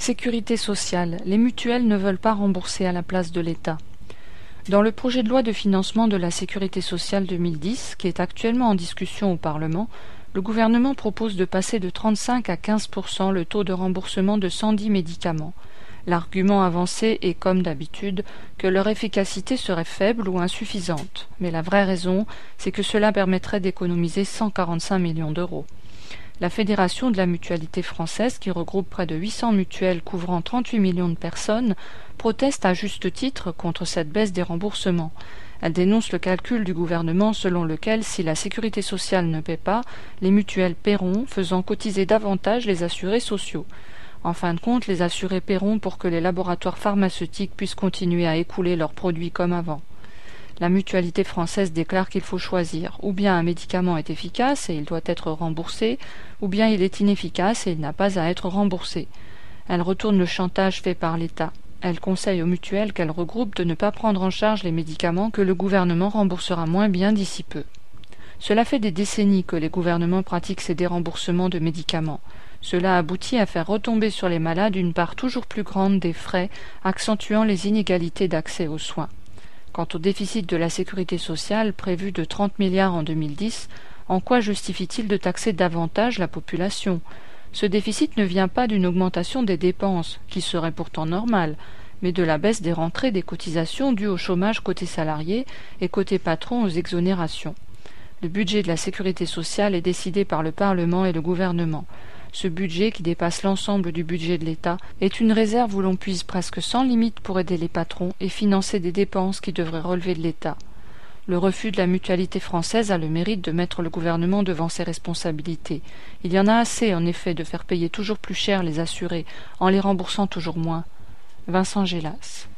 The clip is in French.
Sécurité sociale. Les mutuelles ne veulent pas rembourser à la place de l'État. Dans le projet de loi de financement de la Sécurité sociale 2010, qui est actuellement en discussion au Parlement, le gouvernement propose de passer de 35 à 15% le taux de remboursement de 110 médicaments. L'argument avancé est, comme d'habitude, que leur efficacité serait faible ou insuffisante. Mais la vraie raison, c'est que cela permettrait d'économiser 145 millions d'euros. La Fédération de la mutualité française, qui regroupe près de 800 mutuelles couvrant 38 millions de personnes, proteste à juste titre contre cette baisse des remboursements. Elle dénonce le calcul du gouvernement selon lequel, si la sécurité sociale ne paie pas, les mutuelles paieront, faisant cotiser davantage les assurés sociaux. En fin de compte, les assurés paieront pour que les laboratoires pharmaceutiques puissent continuer à écouler leurs produits comme avant. La mutualité française déclare qu'il faut choisir. Ou bien un médicament est efficace et il doit être remboursé, ou bien il est inefficace et il n'a pas à être remboursé. Elle retourne le chantage fait par l'État. Elle conseille aux mutuelles qu'elles regroupent de ne pas prendre en charge les médicaments que le gouvernement remboursera moins bien d'ici peu. Cela fait des décennies que les gouvernements pratiquent ces déremboursements de médicaments. Cela aboutit à faire retomber sur les malades une part toujours plus grande des frais, accentuant les inégalités d'accès aux soins. Quant au déficit de la sécurité sociale, prévu de 30 milliards en 2010, en quoi justifie-t-il de taxer davantage la population ? Ce déficit ne vient pas d'une augmentation des dépenses, qui serait pourtant normale, mais de la baisse des rentrées des cotisations dues au chômage côté salarié et côté patron aux exonérations. Le budget de la sécurité sociale est décidé par le Parlement et le gouvernement. Ce budget, qui dépasse l'ensemble du budget de l'État, est une réserve où l'on puise presque sans limite pour aider les patrons et financer des dépenses qui devraient relever de l'État. Le refus de la mutualité française a le mérite de mettre le gouvernement devant ses responsabilités. Il y en a assez, en effet, de faire payer toujours plus cher les assurés, en les remboursant toujours moins. Vincent Gélas.